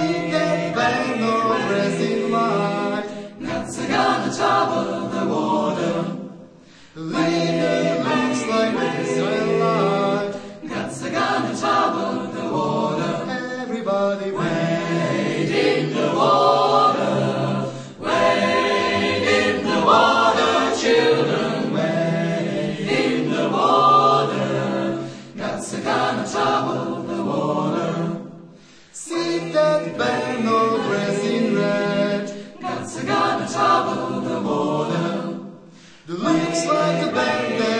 See that band of racing light. Nuts are gonna trouble the water. Leaning looks like Israelite. Nuts are gonna trouble the water. Everybody wade in the water. Wade in the water, children. Wade in the water. Nuts are gonna trouble the water. See that band of grass in red. Nuts are gonna trouble the water. Looks like a band